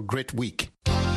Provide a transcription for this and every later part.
great week.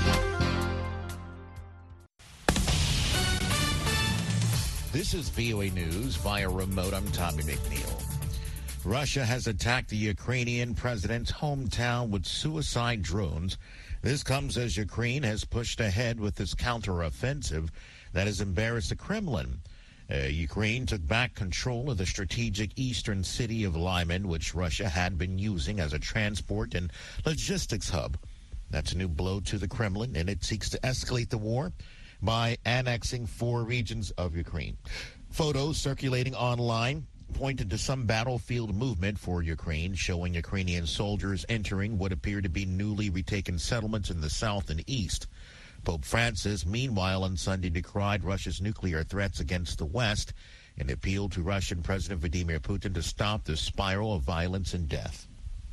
This is VOA News via remote. I'm Tommy McNeil. Russia has attacked the Ukrainian president's hometown with suicide drones. This comes as Ukraine has pushed ahead with this counteroffensive that has embarrassed the Kremlin. Ukraine took back control of the strategic eastern city of Lyman, which Russia had been using as a transport and logistics hub. That's a new blow to the Kremlin, and it seeks to escalate the war by annexing 4 regions of Ukraine. Photos circulating online pointed to some battlefield movement for Ukraine, showing Ukrainian soldiers entering what appear to be newly retaken settlements in the south and east. Pope Francis, meanwhile, on Sunday decried Russia's nuclear threats against the West and appealed to Russian President Vladimir Putin to stop the spiral of violence and death.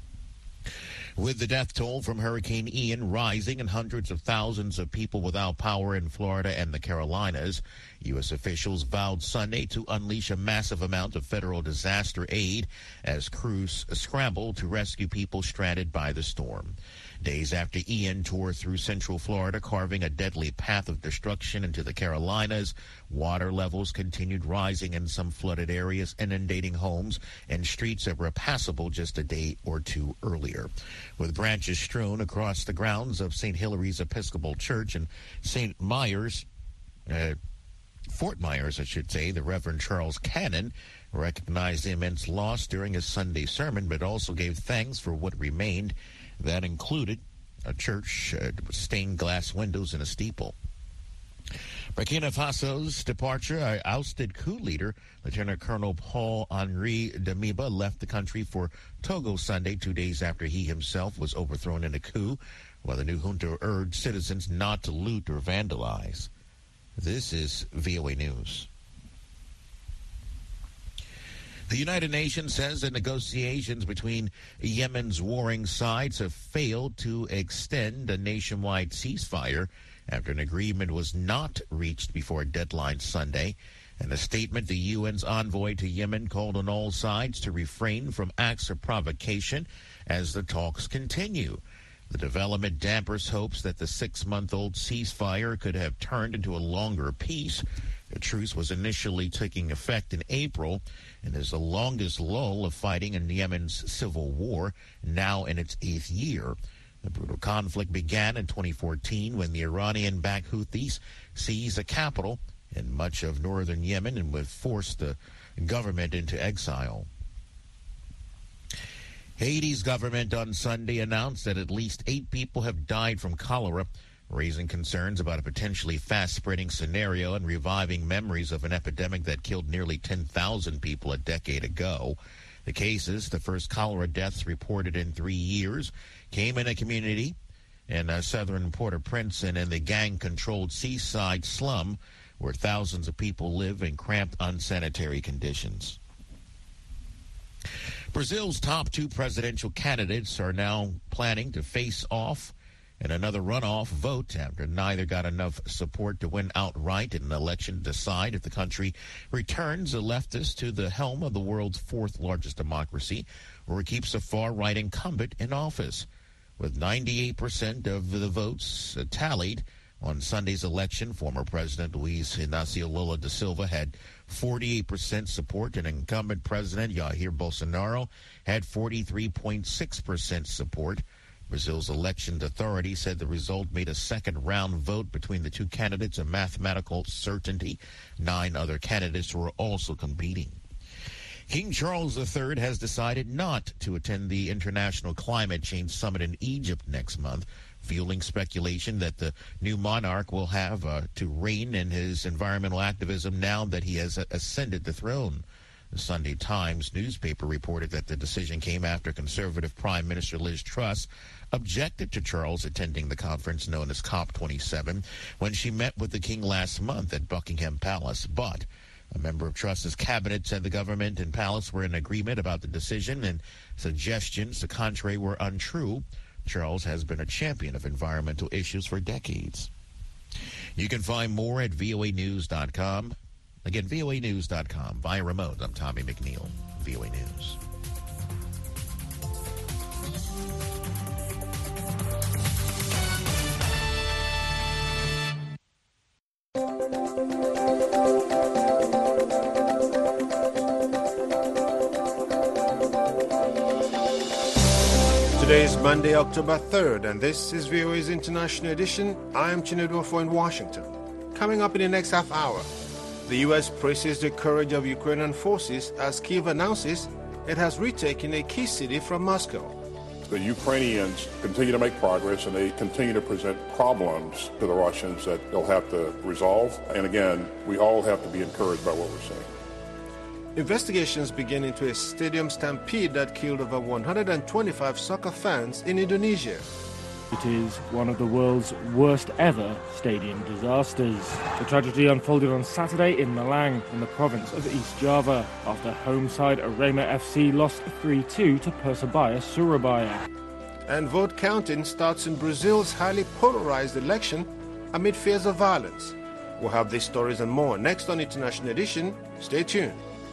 With the death toll from Hurricane Ian rising and hundreds of thousands of people without power in Florida and the Carolinas, U.S. officials vowed Sunday to unleash a massive amount of federal disaster aid as crews scrambled to rescue people stranded by the storm. Days after Ian tore through central Florida, carving a deadly path of destruction into the Carolinas, water levels continued rising in some flooded areas, inundating homes and streets that were passable just a day or two earlier. With branches strewn across the grounds of St. Hilary's Episcopal Church and St. Myers, Fort Myers, I should say, the Reverend Charles Cannon recognized the immense loss during his Sunday sermon, but also gave thanks for what remained. That included a church with stained glass windows and a steeple. Burkina Faso's departure, ousted coup leader Lieutenant Colonel Paul-Henri Damiba left the country for Togo Sunday, 2 days after he himself was overthrown in a coup, while the new junta urged citizens not to loot or vandalize. This is VOA News. The United Nations says that negotiations between Yemen's warring sides have failed to extend a nationwide ceasefire after an agreement was not reached before deadline Sunday. In a statement, the UN's envoy to Yemen called on all sides to refrain from acts of provocation as the talks continue. The development dampers hopes that the 6-month-old ceasefire could have turned into a longer peace. The truce was initially taking effect in April and is the longest lull of fighting in Yemen's civil war, now in its 8th year. The brutal conflict began in 2014 when the Iranian-backed Houthis seized the capital in much of northern Yemen and would force the government into exile. Haiti's government on Sunday announced that at least 8 people have died from cholera, raising concerns about a potentially fast-spreading scenario and reviving memories of an epidemic that killed nearly 10,000 people a decade ago. The cases, the first cholera deaths reported in 3 years, came in a community in southern Port-au-Prince and in the gang-controlled seaside slum where thousands of people live in cramped, unsanitary conditions. Brazil's top 2 presidential candidates are now planning to face off in another runoff vote after neither got enough support to win outright in an election to decide if the country returns a leftist to the helm of the world's 4th largest democracy or keeps a far-right incumbent in office. With 98% of the votes tallied on Sunday's election, former President Luiz Inácio Lula da Silva had 48% support, and incumbent President Jair Bolsonaro had 43.6% support. Brazil's elections authority said the result made a second-round vote between the 2 candidates a mathematical certainty. 9 other candidates were also competing. King Charles III has decided not to attend the International Climate Change Summit in Egypt next month, fueling speculation that the new monarch will have to rein in his environmental activism now that he has ascended the throne. The Sunday Times newspaper reported that the decision came after conservative Prime Minister Liz Truss objected to Charles attending the conference known as COP27 when she met with the king last month at Buckingham Palace. But a member of Truss's cabinet said the government and palace were in agreement about the decision, and suggestions to the contrary were untrue. Charles has been a champion of environmental issues for decades. You can find more at voanews.com. Again, voanews.com. Via remote, I'm Tommy McNeil, VOA News. Today is Monday, October 3rd, and this is VOA's International Edition. I am Chinedu Ofo in Washington. Coming up in the next half hour, the U.S. praises the courage of Ukrainian forces as Kyiv announces it has retaken a key city from Moscow. The Ukrainians continue to make progress, and they continue to present problems to the Russians that they'll have to resolve. And again, we all have to be encouraged by what we're seeing. Investigations begin into a stadium stampede that killed over 125 soccer fans in Indonesia. It is one of the world's worst ever stadium disasters. The tragedy unfolded on Saturday in Malang, in the province of East Java, after home side Arema FC lost 3-2 to Persebaya Surabaya. And vote counting starts in Brazil's highly polarized election amid fears of violence. We'll have these stories and more next on International Edition. Stay tuned.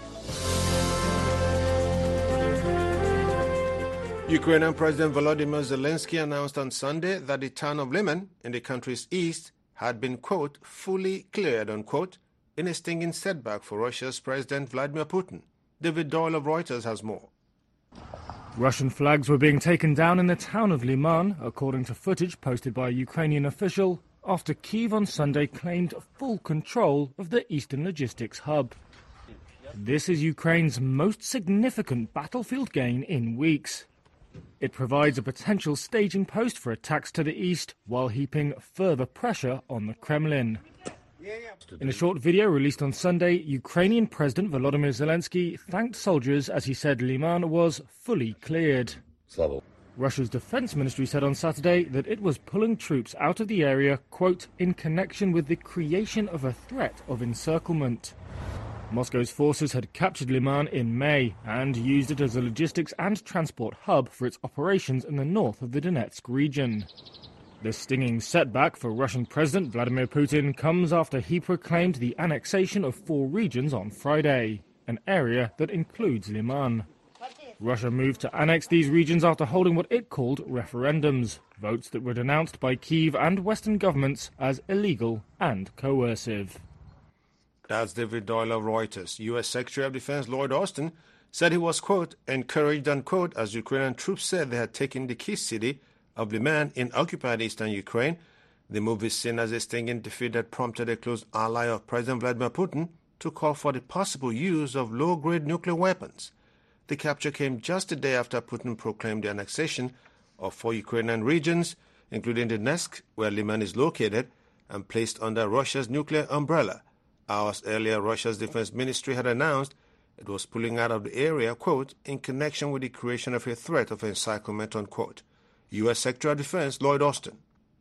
Ukrainian President Volodymyr Zelensky announced on Sunday that the town of Liman in the country's east had been, quote, fully cleared, unquote, in a stinging setback for Russia's President Vladimir Putin. David Doyle of Reuters has more. Russian flags were being taken down in the town of Liman, according to footage posted by a Ukrainian official, after Kyiv on Sunday claimed full control of the eastern logistics hub. This is Ukraine's most significant battlefield gain in weeks. It provides a potential staging post for attacks to the east while heaping further pressure on the Kremlin. In a short video released on Sunday, Ukrainian President Volodymyr Zelensky thanked soldiers as he said Liman was fully cleared. Russia's defense ministry said on Saturday that it was pulling troops out of the area, quote, in connection with the creation of a threat of encirclement. Moscow's forces had captured Liman in May and used it as a logistics and transport hub for its operations in the north of the Donetsk region. The stinging setback for Russian President Vladimir Putin comes after he proclaimed the annexation of 4 regions on Friday, an area that includes Liman. Russia moved to annex these regions after holding what it called referendums, votes that were denounced by Kyiv and Western governments as illegal and coercive. That's David Doyle of Reuters. U.S. Secretary of Defense Lloyd Austin said he was, quote, encouraged, unquote, as Ukrainian troops said they had taken the key city of Liman in occupied eastern Ukraine. The move is seen as a stinging defeat that prompted a close ally of President Vladimir Putin to call for the possible use of low-grade nuclear weapons. The capture came just a day after Putin proclaimed the annexation of 4 Ukrainian regions, including Donetsk, where Liman is located, and placed under Russia's nuclear umbrella. Hours earlier, Russia's defense ministry had announced it was pulling out of the area, quote, in connection with the creation of a threat of encirclement, unquote. U.S. Secretary of Defense Lloyd Austin.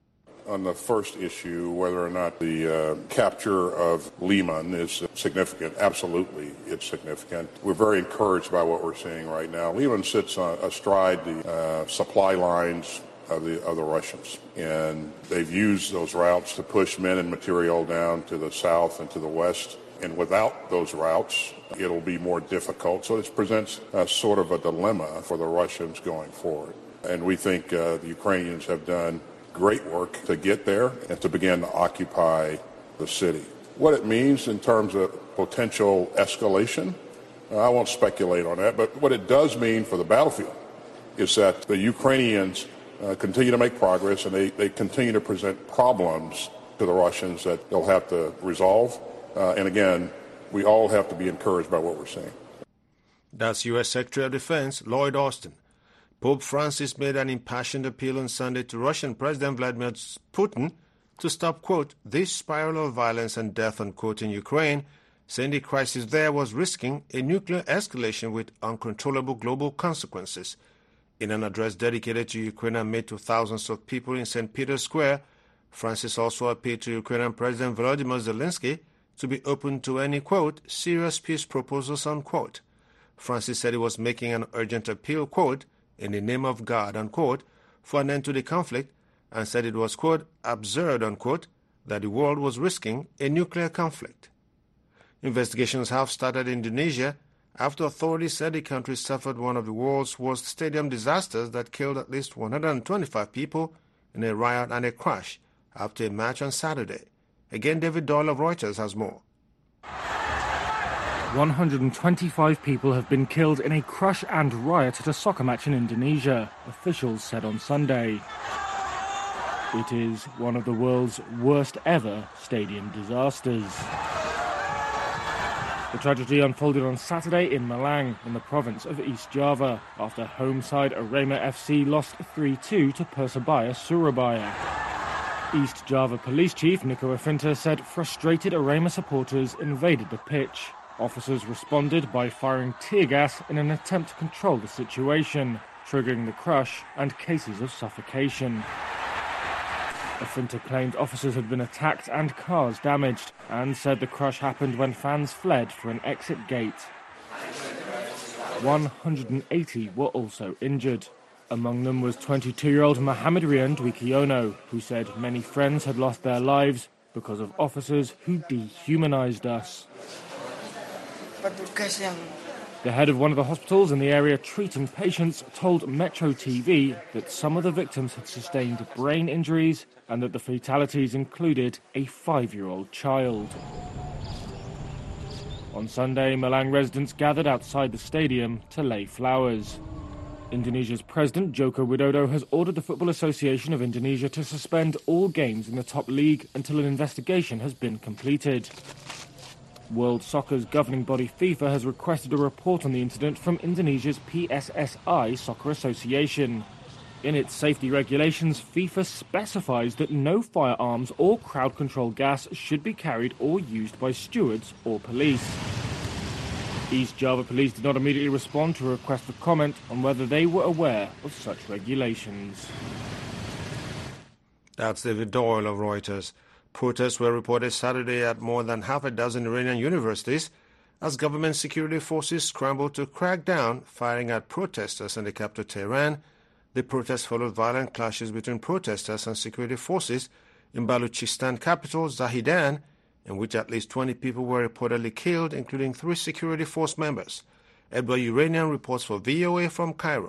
On the first issue, whether or not the capture of Liman is significant, absolutely it's significant. We're very encouraged by what we're seeing right now. Liman sits astride the supply lines of the Russians, and they've used those routes to push men and material down to the south and to the west. And without those routes, it'll be more difficult. So this presents sort of a dilemma for the Russians going forward. And we think the Ukrainians have done great work to get there and to begin to occupy the city. What it means in terms of potential escalation, I won't speculate on that, but what it does mean for the battlefield is that the Ukrainians continue to make progress, and they continue to present problems to the Russians that they'll have to resolve. And again, we all have to be encouraged by what we're seeing. That's U.S. Secretary of Defense Lloyd Austin. Pope Francis made an impassioned appeal on Sunday to Russian President Vladimir Putin to stop, quote, this spiral of violence and death, unquote, in Ukraine, saying the crisis there was risking a nuclear escalation with uncontrollable global consequences. In an address dedicated to Ukraine and made to thousands of people in St. Peter's Square, Francis also appealed to Ukrainian President Volodymyr Zelensky to be open to any, quote, serious peace proposals, unquote. Francis said he was making an urgent appeal, quote, in the name of God, unquote, for an end to the conflict, and said it was, quote, absurd, unquote, that the world was risking a nuclear conflict. Investigations have started in Indonesia after authorities said the country suffered one of the world's worst stadium disasters that killed at least 125 people in a riot and a crash after a match on Saturday. Again, David Doyle of Reuters has more. 125 people have been killed in a crush and riot at a soccer match in Indonesia, officials said on Sunday. It is one of the world's worst ever stadium disasters. The tragedy unfolded on Saturday in Malang, in the province of East Java, after home side Arema FC lost 3-2 to Persebaya Surabaya. East Java Police Chief Nico Afinta said frustrated Arema supporters invaded the pitch. Officers responded by firing tear gas in an attempt to control the situation, triggering the crush and cases of suffocation. Afinta claimed officers had been attacked and cars damaged, and said the crush happened when fans fled for an exit gate. 180 were also injured. Among them was 22-year-old Mohamed Rian Dwikiono, who said many friends had lost their lives because of officers who dehumanized us. The head of one of the hospitals in the area treating patients told Metro TV that some of the victims had sustained brain injuries and that the fatalities included a 5-year-old child. On Sunday, Malang residents gathered outside the stadium to lay flowers. Indonesia's president, Joko Widodo, has ordered the Football Association of Indonesia to suspend all games in the top league until an investigation has been completed. World Soccer's governing body FIFA has requested a report on the incident from Indonesia's PSSI Soccer Association. In its safety regulations, FIFA specifies that no firearms or crowd control gas should be carried or used by stewards or police. East Java Police did not immediately respond to a request for comment on whether they were aware of such regulations. That's David Doyle of Reuters. Protests were reported Saturday at more than half a dozen Iranian universities as government security forces scrambled to crack down, firing at protesters in the capital Tehran. The protests followed violent clashes between protesters and security forces in Baluchistan capital Zahedan, in which at least 20 people were reportedly killed, including 3 security force members. Edward Uranian reports for VOA from Cairo.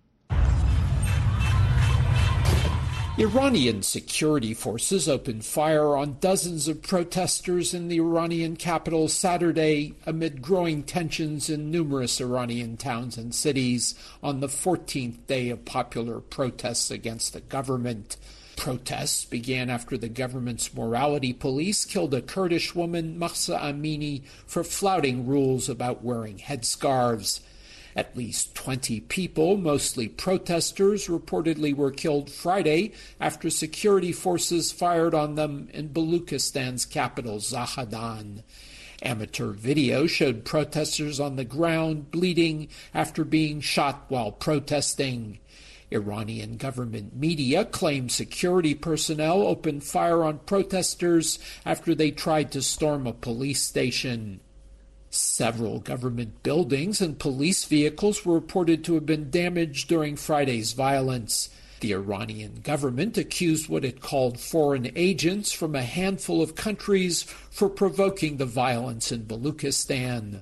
Iranian security forces opened fire on dozens of protesters in the Iranian capital Saturday amid growing tensions in numerous Iranian towns and cities on the 14th day of popular protests against the government. Protests began after the government's morality police killed a Kurdish woman, Mahsa Amini, for flouting rules about wearing headscarves. At least 20 people, mostly protesters, reportedly were killed Friday after security forces fired on them in Baluchistan's capital, Zahedan. Amateur video showed protesters on the ground bleeding after being shot while protesting. Iranian government media claim security personnel opened fire on protesters after they tried to storm a police station. Several government buildings and police vehicles were reported to have been damaged during Friday's violence. The Iranian government accused what it called foreign agents from a handful of countries for provoking the violence in Baluchistan.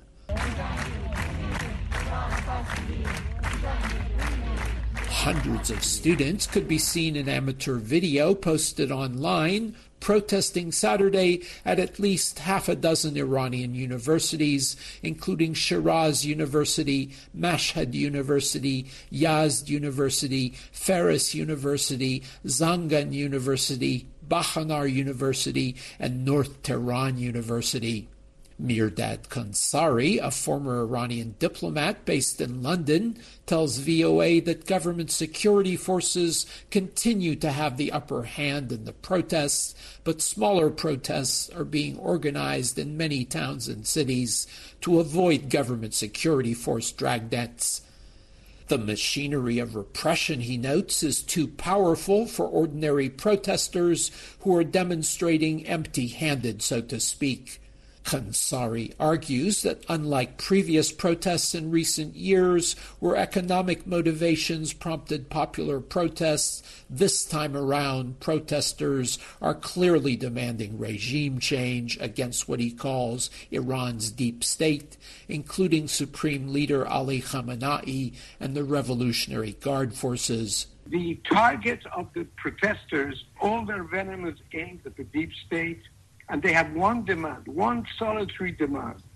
Hundreds of students could be seen in amateur video posted online protesting Saturday at least half a dozen Iranian universities, including Shiraz University, Mashhad University, Yazd University, Faris University, Zangan University, Bahanar University, and North Tehran University. Mirdad Kansari, a former Iranian diplomat based in London, tells VOA that government security forces continue to have the upper hand in the protests, but smaller protests are being organized in many towns and cities to avoid government security force dragnets. The machinery of repression, he notes, is too powerful for ordinary protesters who are demonstrating empty-handed, so to speak. Kansari argues that unlike previous protests in recent years where economic motivations prompted popular protests, this time around protesters are clearly demanding regime change against what he calls Iran's deep state, including Supreme Leader Ali Khamenei and the Revolutionary Guard forces. The target of the protesters, all their venom is aimed at the deep state. And they have one demand, one solitary demand,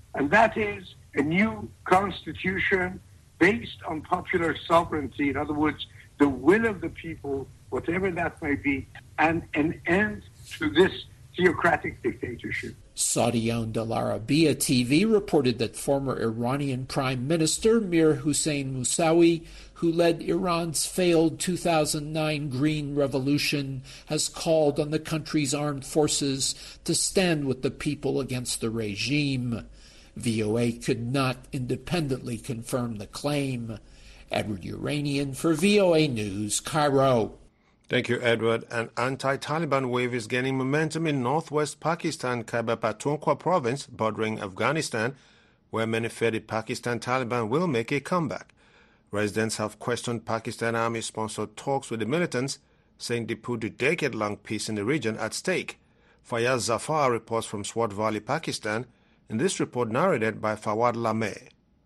and that is a new constitution based on popular sovereignty. In other words, the will of the people, whatever that may be, and an end to this theocratic dictatorship. Saudi-owned Al Arabiya TV reported that former Iranian Prime Minister Mir Hossein Mousawi, who led Iran's failed 2009 Green Revolution, has called on the country's armed forces to stand with the people against the regime. VOA could not independently confirm the claim. Edward Uranian for VOA News, Cairo. Thank you, Edward. An anti-Taliban wave is gaining momentum in northwest Pakistan, Khyber Pakhtunkhwa province, bordering Afghanistan, where many fear the Pakistan Taliban will make a comeback. Residents have questioned Pakistan Army-sponsored talks with the militants, saying they put the decade-long peace in the region at stake. Fayaz Zafar reports from Swat Valley, Pakistan, in this report narrated by Fawad Lameh.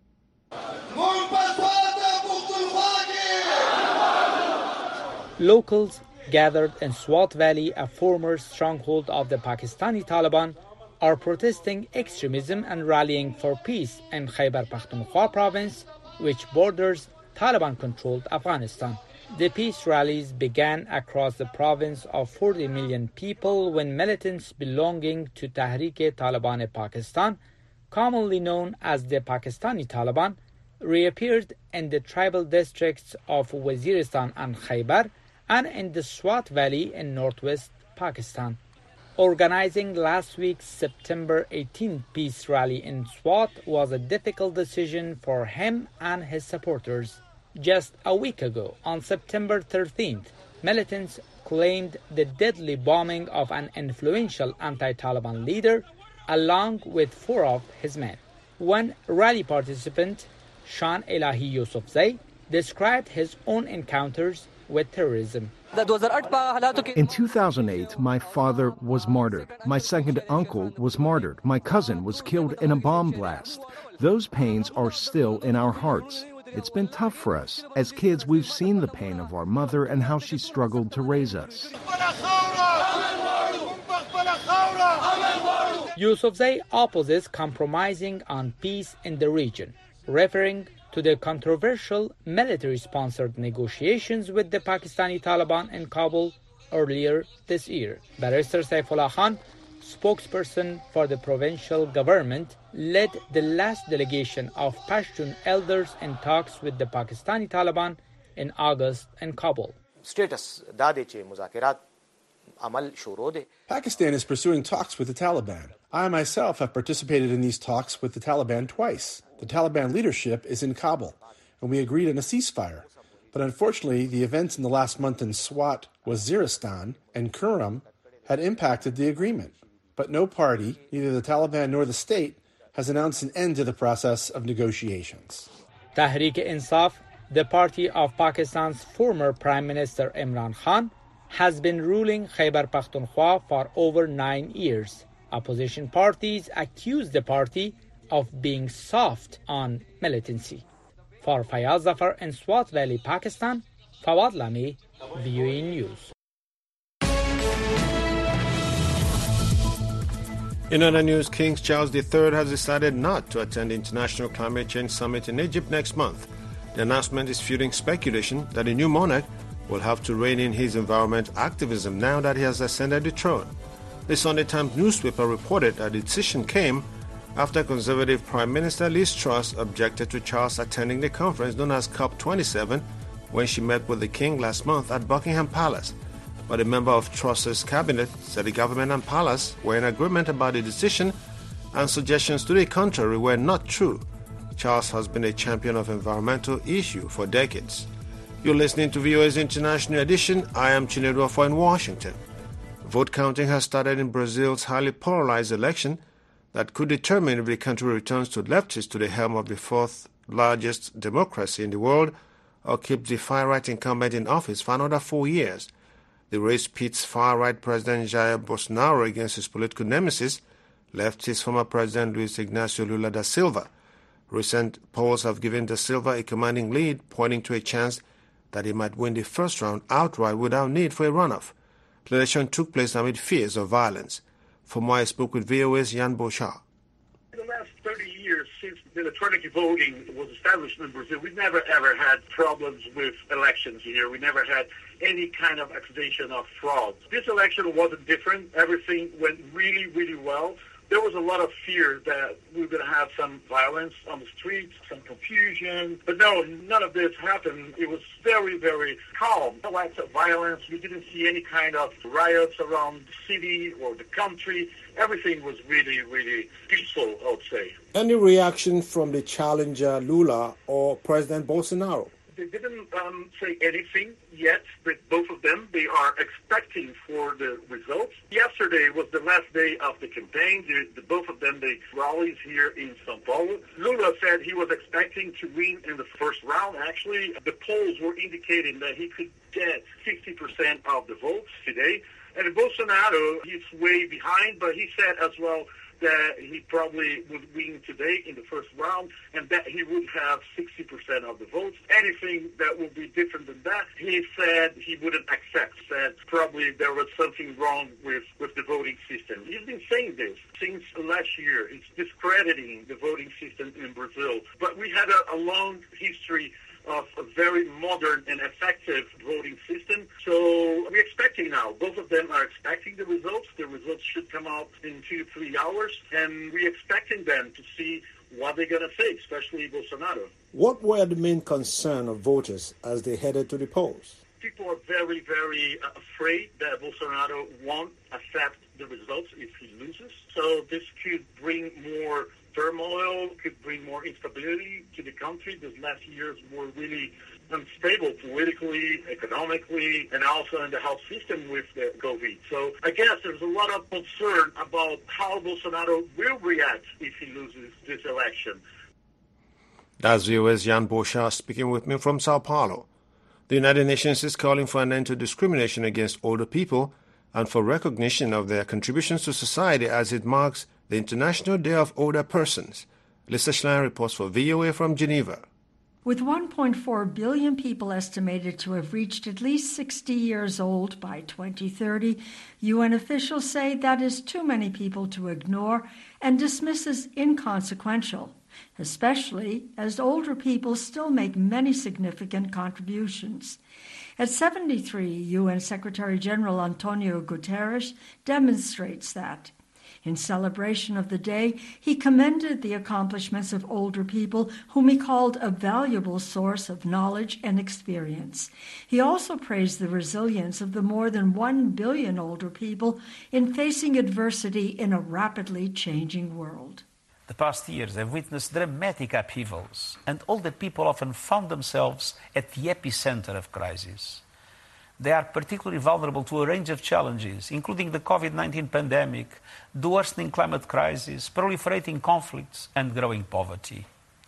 Locals gathered in Swat Valley, a former stronghold of the Pakistani Taliban, are protesting extremism and rallying for peace in Khyber Pakhtunkhwa province, which borders Taliban-controlled Afghanistan. The peace rallies began across the province of 40 million people when militants belonging to Tehreek-e-Taliban Pakistan, commonly known as the Pakistani Taliban, reappeared in the tribal districts of Waziristan and Khyber and in the Swat Valley in northwest Pakistan. Organizing last week's September 18th peace rally in Swat was a difficult decision for him and his supporters. Just a week ago, on September 13th, militants claimed the deadly bombing of an influential anti-Taliban leader along with 4 of his men. One rally participant, Shan Elahi Yousafzai, described his own encounters with terrorism. In 2008, my father was martyred. My second uncle was martyred. My cousin was killed in a bomb blast. Those pains are still in our hearts. It's been tough for us. As kids, we've seen the pain of our mother and how she struggled to raise us. Yousafzai opposes compromising on peace in the region, referring to the controversial military-sponsored negotiations with the Pakistani Taliban in Kabul earlier this year. Barrister Saifullah Khan, spokesperson for the provincial government, led the last delegation of Pashtun elders in talks with the Pakistani Taliban in August in Kabul. Pakistan is pursuing talks with the Taliban. I myself have participated in these talks with the Taliban twice. The Taliban leadership is in Kabul, and we agreed on a ceasefire. But unfortunately, the events in the last month in Swat, Waziristan, and Kurram had impacted the agreement. But no party, neither the Taliban nor the state, has announced an end to the process of negotiations. Tehreek-e-Insaf, the party of Pakistan's former Prime Minister Imran Khan, has been ruling Khyber Pakhtunkhwa for over 9 years. Opposition parties accuse the party of being soft on militancy. For Fayaz Zafar in Swat Valley, Pakistan, Fawad Lameh, VOA News. In other news, King Charles III has decided not to attend the International Climate Change Summit in Egypt next month. The announcement is fueling speculation that the new monarch will have to rein in his environment activism now that he has ascended the throne. The Sunday Times newspaper reported that the decision came after Conservative Prime Minister Liz Truss objected to Charles attending the conference known as COP27 when she met with the King last month at Buckingham Palace. But a member of Truss's cabinet said the government and palace were in agreement about the decision and suggestions to the contrary were not true. Charles has been a champion of environmental issues for decades. You're listening to VOA's International Edition. I am Chinedu Afo in Washington. Vote counting has started in Brazil's highly polarized election that could determine if the country returns to leftists to the helm of the fourth largest democracy in the world or keeps the far-right incumbent in office for another 4 years. The race pits far-right President Jair Bolsonaro against his political nemesis, leftist former President Luiz Inácio Lula da Silva. Recent polls have given da Silva a commanding lead, pointing to a chance that he might win the first round outright without need for a runoff. The election took place amid fears of violence. For more, I spoke with VOA's Jan Bouchard. For the last 30 since the electronic voting was established in Brazil, we've never ever had problems with elections here. We never had any kind of accusation of fraud. This election wasn't different. Everything went really, really well. There was a lot of fear that we were going to have some violence on the streets, some confusion. But no, none of this happened. It was very, very calm. No acts of violence. We didn't see any kind of riots around the city or the country. Everything was really, really peaceful, I would say. Any reaction from the challenger Lula or President Bolsonaro? They didn't say anything yet, but both of them, they are expecting for the results. Yesterday was the last day of the campaign. Both of them, they rallies here in São Paulo. Lula said he was expecting to win in the first round. Actually, the polls were indicating that he could get 60% of the votes today. And Bolsonaro, he's way behind, but he said as well that he probably would win today in the first round and that he would have 60% of the votes. Anything that would be different than that, he said he wouldn't accept, said probably there was something wrong with the voting system. He's been saying this since last year. He's discrediting the voting system in Brazil. But we had a long history of a very modern and effective voting system. So we're expecting now. Both of them are expecting the results. The results should come out in 2-3 hours. And we're expecting them to see what they're going to say, especially Bolsonaro. What were the main concerns of voters as they headed to the polls? People are very, very afraid that Bolsonaro won't accept the results if he loses. So this could bring more turmoil, could bring more instability to the country. These last years were really unstable politically, economically, and also in the health system with the COVID. So I guess there's a lot of concern about how Bolsonaro will react if he loses this election. That's VOA's Jan Boschar speaking with me from Sao Paulo. The United Nations is calling for an end to discrimination against older people and for recognition of their contributions to society as it marks the International Day of Older Persons. Lisa Schlein reports for VOA from Geneva. With 1.4 billion people estimated to have reached at least 60 years old by 2030, UN officials say that is too many people to ignore and dismiss as inconsequential, especially as older people still make many significant contributions. At 73, UN Secretary-General Antonio Guterres demonstrates that. In celebration of the day, he commended the accomplishments of older people, whom he called a valuable source of knowledge and experience. He also praised the resilience of the more than 1 billion older people in facing adversity in a rapidly changing world. The past years have witnessed dramatic upheavals, and older people often found themselves at the epicenter of crises. They are particularly vulnerable to a range of challenges, including the COVID-19 pandemic, the worsening climate crisis, proliferating conflicts, and growing poverty.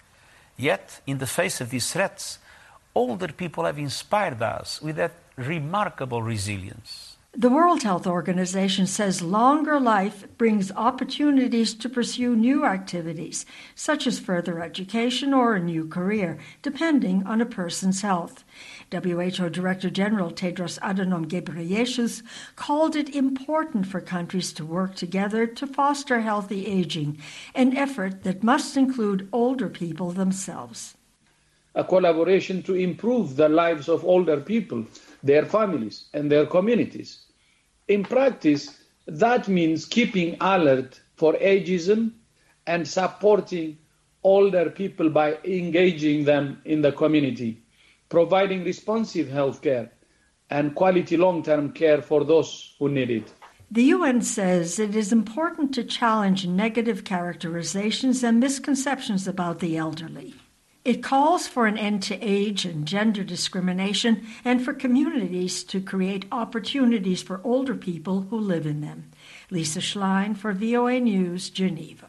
Yet, in the face of these threats, older people have inspired us with that remarkable resilience. The World Health Organization says longer life brings opportunities to pursue new activities, such as further education or a new career, depending on a person's health. WHO Director General Tedros Adhanom Ghebreyesus called it important for countries to work together to foster healthy aging, an effort that must include older people themselves. A collaboration to improve the lives of older people, their families, and their communities. In practice, that means keeping alert for ageism and supporting older people by engaging them in the community, providing responsive health care and quality long-term care for those who need it. The UN says it is important to challenge negative characterizations and misconceptions about the elderly. It calls for an end to age and gender discrimination and for communities to create opportunities for older people who live in them. Lisa Schlein for VOA News, Geneva.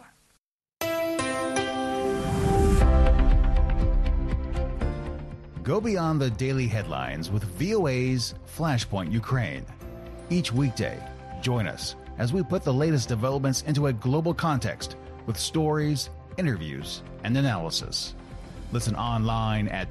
Go beyond the daily headlines with VOA's Flashpoint Ukraine. Each weekday, join us as we put the latest developments into a global context with stories, interviews, and analysis. Listen online at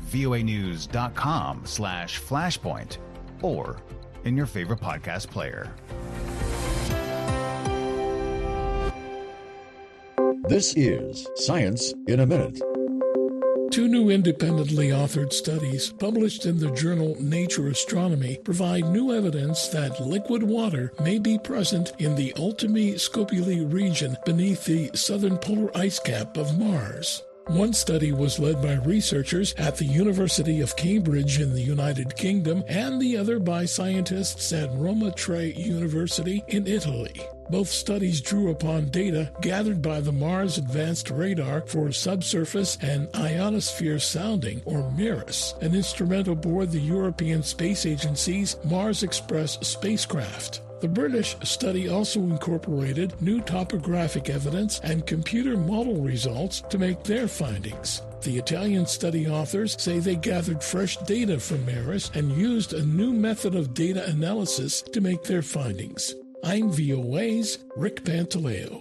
voanews.com/flashpoint or in your favorite podcast player. This is Science in a Minute. Two new independently authored studies published in the journal Nature Astronomy provide new evidence that liquid water may be present in the Ultimi Scopuli region beneath the southern polar ice cap of Mars. One study was led by researchers at the University of Cambridge in the United Kingdom, and the other by scientists at Roma Tre University in Italy. Both studies drew upon data gathered by the Mars Advanced Radar for Subsurface and Ionosphere Sounding, or MIRIS, an instrument aboard the European Space Agency's Mars Express spacecraft. The British study also incorporated new topographic evidence and computer model results to make their findings. The Italian study authors say they gathered fresh data from MIRIS and used a new method of data analysis to make their findings. I'm VOA's Rick Pantaleo.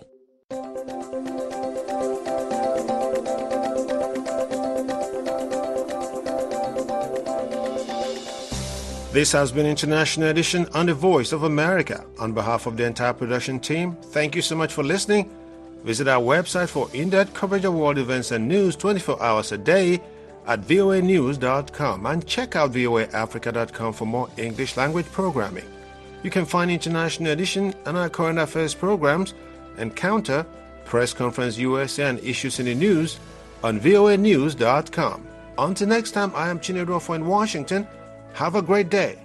This has been International Edition on the Voice of America. On behalf of the entire production team, thank you so much for listening. Visit our website for in-depth coverage of world events and news 24 hours a day at voanews.com, and check out voaafrica.com for more English language programming. You can find International Edition and our current affairs programs, Encounter, Press Conference USA, and Issues in the News on voanews.com. Until next time, I am Chinedu Ofo in Washington. Have a great day.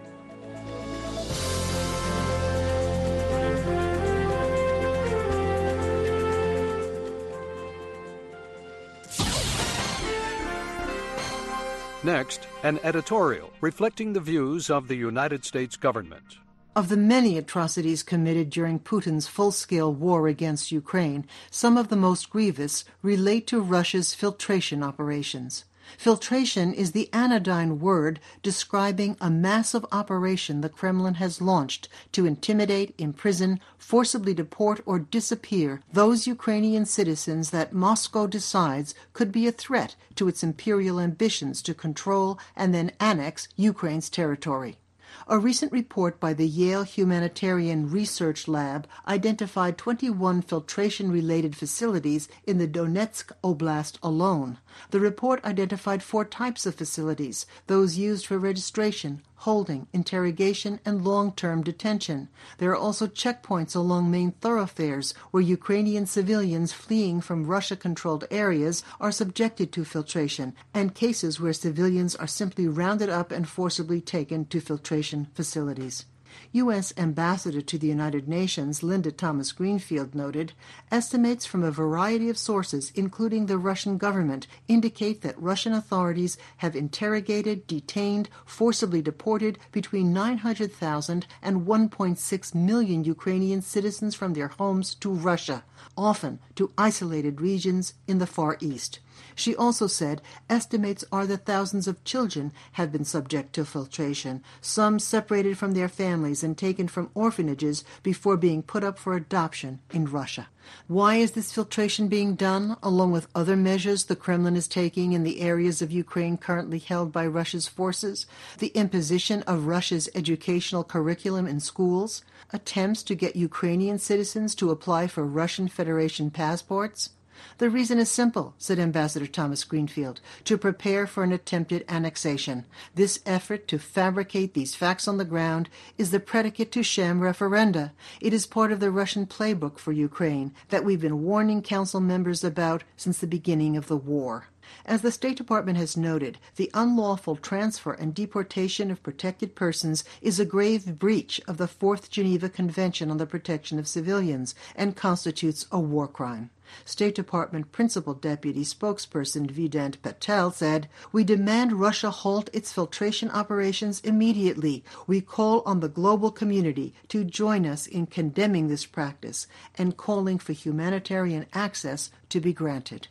Next, an editorial reflecting the views of the United States government. Of the many atrocities committed during Putin's full-scale war against Ukraine, some of the most grievous relate to Russia's filtration operations. Filtration is the anodyne word describing a massive operation the Kremlin has launched to intimidate, imprison, forcibly deport, or disappear those Ukrainian citizens that Moscow decides could be a threat to its imperial ambitions to control and then annex Ukraine's territory. A recent report by the Yale Humanitarian Research Lab identified 21 filtration-related facilities in the Donetsk Oblast alone. The report identified 4 types of facilities, those used for registration, holding, interrogation, and long-term detention. There are also checkpoints along main thoroughfares where Ukrainian civilians fleeing from Russia-controlled areas are subjected to filtration, and cases where civilians are simply rounded up and forcibly taken to filtration facilities. U.S. Ambassador to the United Nations Linda Thomas-Greenfield noted, estimates from a variety of sources, including the Russian government, indicate that Russian authorities have interrogated, detained, forcibly deported between 900,000 and 1.6 million Ukrainian citizens from their homes to Russia, often to isolated regions in the Far East. She also said estimates are that thousands of children have been subject to filtration, some separated from their families and taken from orphanages before being put up for adoption in Russia. Why is this filtration being done, along with other measures the Kremlin is taking in the areas of Ukraine currently held by Russia's forces? The imposition of Russia's educational curriculum in schools? Attempts to get Ukrainian citizens to apply for Russian Federation passports? The reason is simple, said Ambassador Thomas-Greenfield, to prepare for an attempted annexation. This effort to fabricate these facts on the ground is the predicate to sham referenda. It is part of the Russian playbook for Ukraine that we've been warning Council members about since the beginning of the war. As the State Department has noted, the unlawful transfer and deportation of protected persons is a grave breach of the Fourth Geneva Convention on the Protection of Civilians and constitutes a war crime. State Department Principal Deputy Spokesperson Vedant Patel said, "We demand Russia halt its filtration operations immediately. We call on the global community to join us in condemning this practice and calling for humanitarian access to be granted."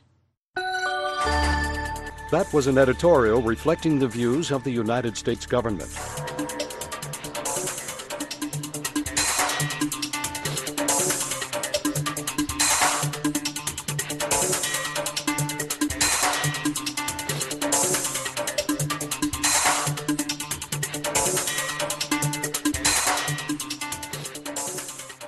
That was an editorial reflecting the views of the United States government.